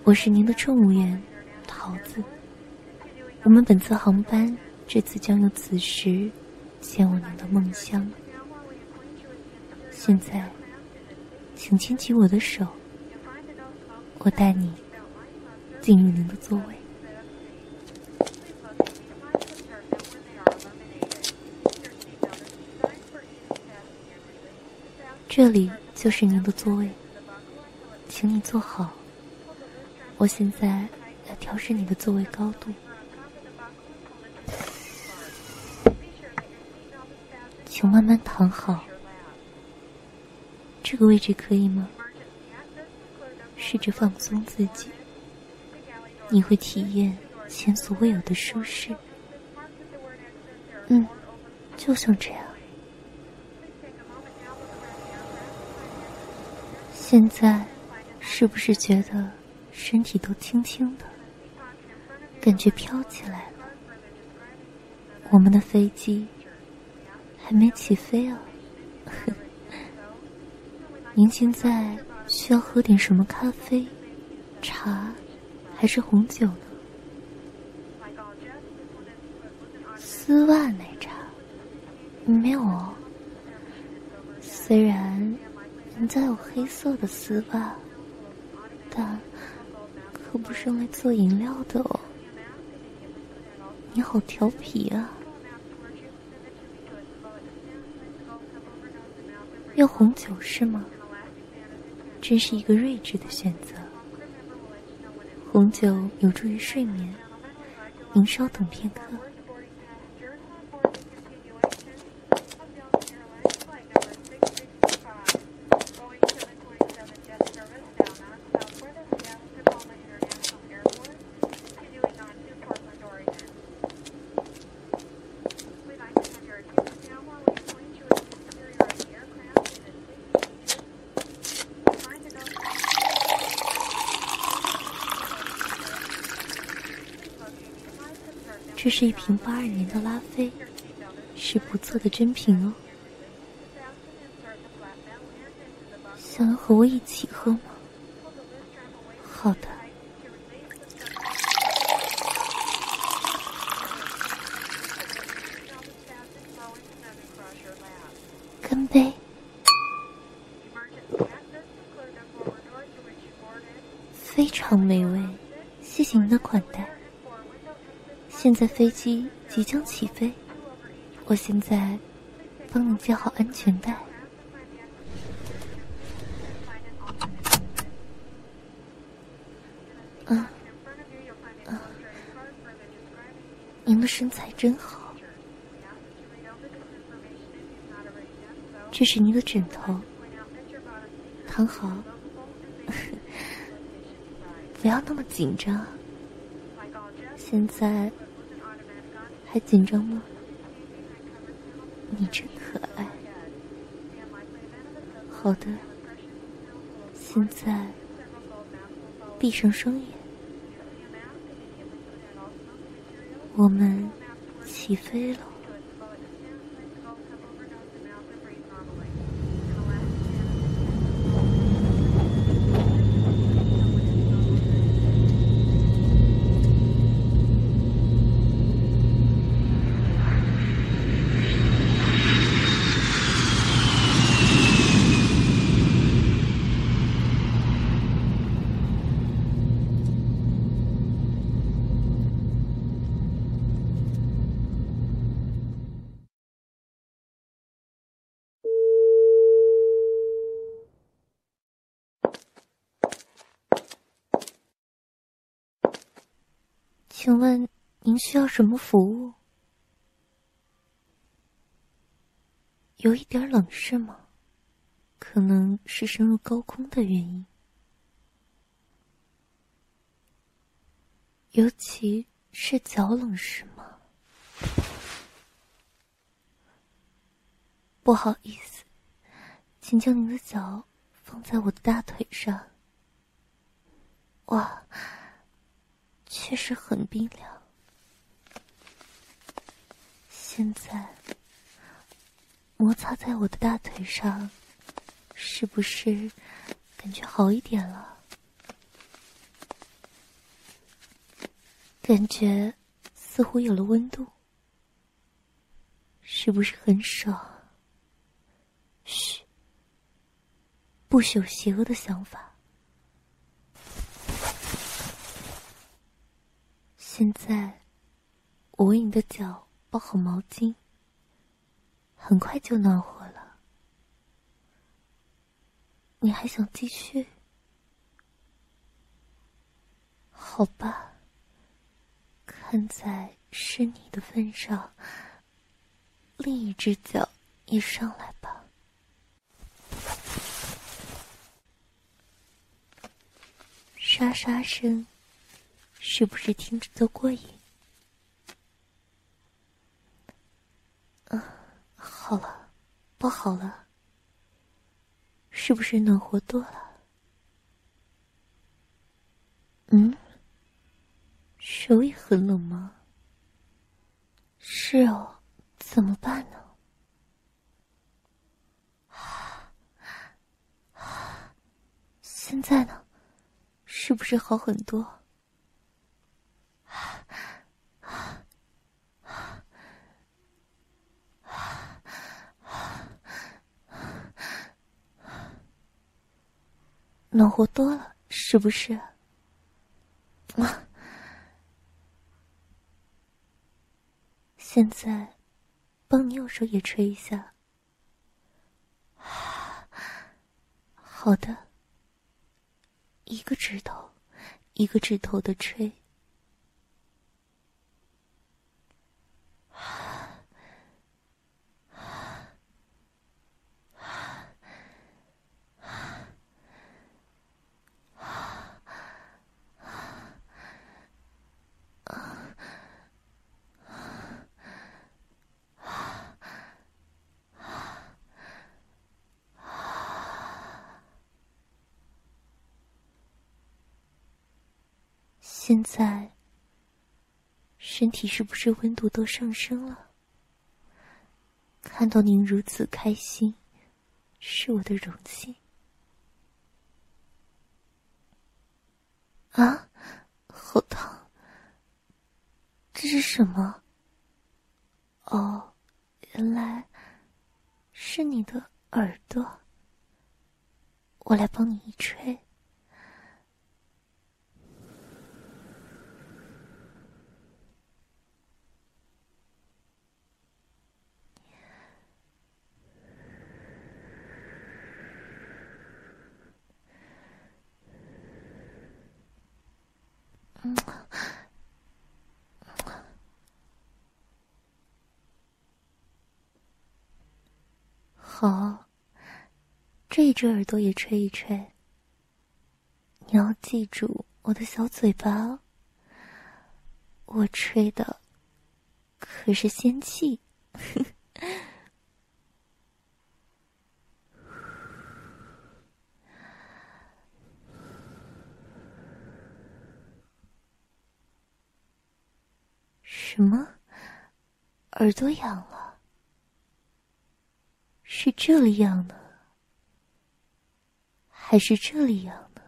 我是您的乘务员桃子。我们本次航班这次将由此时前往您的梦乡。现在请牵起我的手，我带你进入您的座位。这里就是您的座位，请你坐好。我现在要调试你的座位高度，请慢慢躺好。这个位置可以吗？试着放松自己，你会体验前所未有的舒适。就像这样。现在是不是觉得身体都轻轻的，感觉飘起来了？我们的飞机还没起飞啊。您现在需要喝点什么咖啡、茶还是红酒呢？丝袜奶茶没有哦。虽然人家有黑色的丝袜，但可不是用来做饮料的哦。你好调皮啊！要红酒是吗？真是一个睿智的选择。红酒有助于睡眠，您稍等片刻。这是一瓶82年的拉菲，是不错的真品哦。想要和我一起喝吗？好的。干杯。非常美味，谢谢您的款待。现在飞机即将起飞，我现在帮你系好安全带。您的身材真好。这是您的枕头，躺好。不要那么紧张。现在还紧张吗？你真可爱。好的，现在闭上双眼，我们起飞了。请问您需要什么服务？有一点冷是吗？可能是升入高空的原因，尤其是脚冷是吗？不好意思，请将您的脚放在我的大腿上。哇，确实很冰凉。现在摩擦在我的大腿上，是不是感觉好一点了？ 感觉似乎有了温度，是不是很爽？嘘，不许有邪恶的想法。现在我为你的脚包好毛巾，很快就暖和了。你还想继续？好吧，看在是你的份上，另一只脚也上来吧。沙沙声，是不是听着都过瘾？好了，包好了，是不是暖和多了？手也很冷吗？是哦，怎么办呢？现在呢？是不是好很多？暖和多了，是不是？现在，帮你右手也吹一下。好的，一个指头，一个指头的吹。现在，身体是不是温度都上升了？看到您如此开心，是我的荣幸。啊，好烫！这是什么？哦，原来是你的耳朵。我来帮你一吹。好，这一只耳朵也吹一吹。你要记住我的小嘴巴哦，我吹的可是仙气。什么？耳朵痒了？是这里痒呢，还是这里痒呢？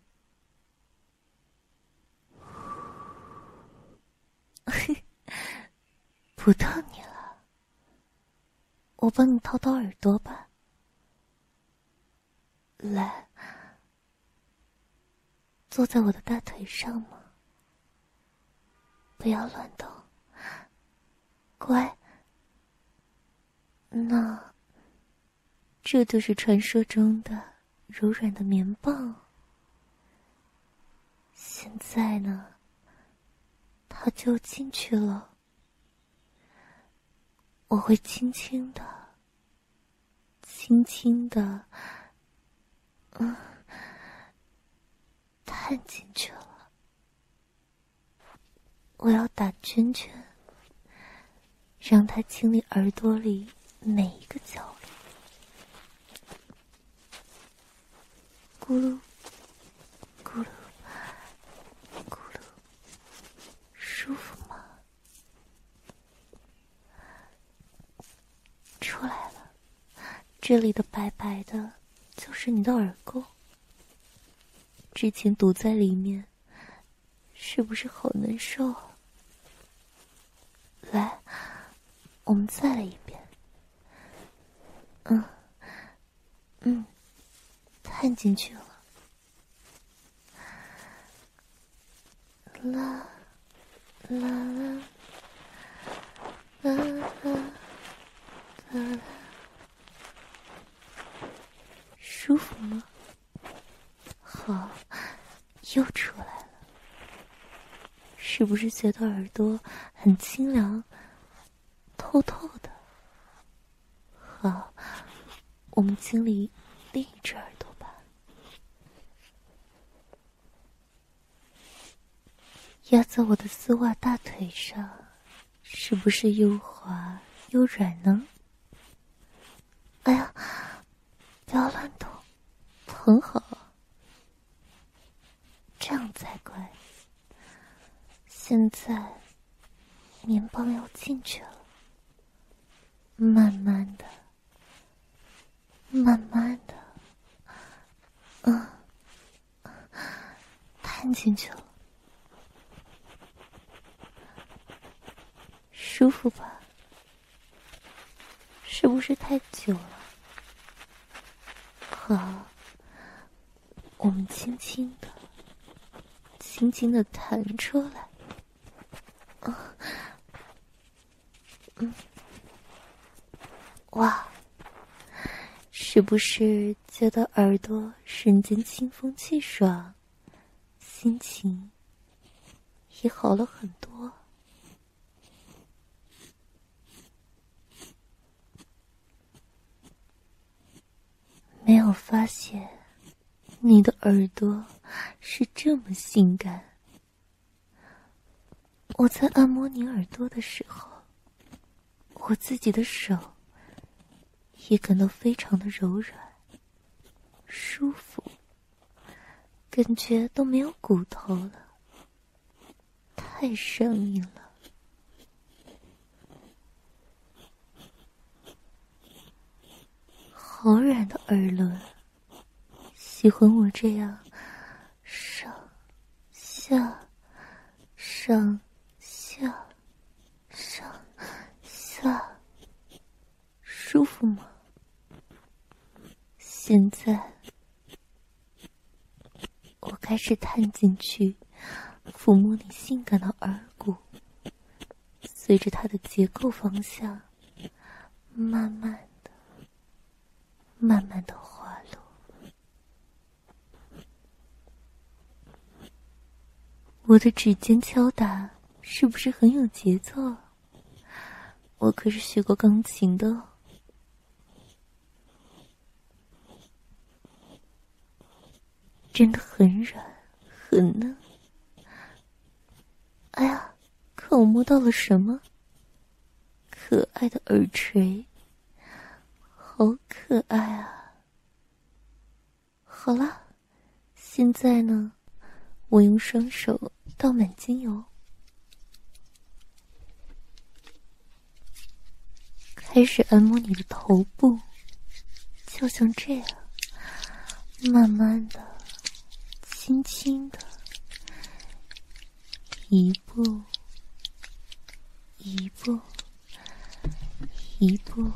不烫你了，我帮你掏掏耳朵吧。来，坐在我的大腿上嘛，不要乱动，乖。那这就是传说中的柔软的棉棒。现在呢，它就进去了。我会轻轻的、轻轻的，探进去了。我要打圈圈，让它清理耳朵里每一个角落。咕噜，咕噜，咕噜，舒服吗？出来了，这里的白白的，就是你的耳垢。之前堵在里面，是不是好难受啊？ 来，我们再来一遍。探进去了。啦啦啦啦啦啦，舒服吗？好，又出来了。是不是觉得耳朵很清凉，透透的？好，我们清理另一只耳朵吧。压在我的丝袜大腿上，是不是又滑又软呢？哎呀，不要乱动，很好，这样才乖。现在棉棒要进去了，慢慢的，慢慢的，探进去了。舒服吧？是不是太久了？好，我们轻轻的、轻轻的弹出来。哇，是不是觉得耳朵瞬间清风气爽，心情也好了很多？没有发现你的耳朵是这么性感。我在按摩你耳朵的时候，我自己的手也感到非常的柔软舒服，感觉都没有骨头了，太上瘾了。好软的耳轮，喜欢我这样上下上下上下，舒服吗？现在我开始探进去，抚摸你性感的耳骨，随着它的结构方向，慢慢的、慢慢的滑落。我的指尖敲打是不是很有节奏？我可是学过钢琴的哦。真的很软，很嫩。哎呀，看我摸到了什么？可爱的耳垂，好可爱啊！好了，现在呢，我用双手倒满精油，开始按摩你的头部，就像这样，慢慢的、轻轻的，一步一步一步，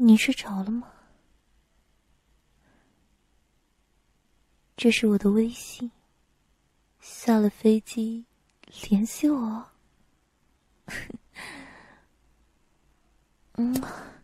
你睡着了吗？这是我的微信，下了飞机联系我。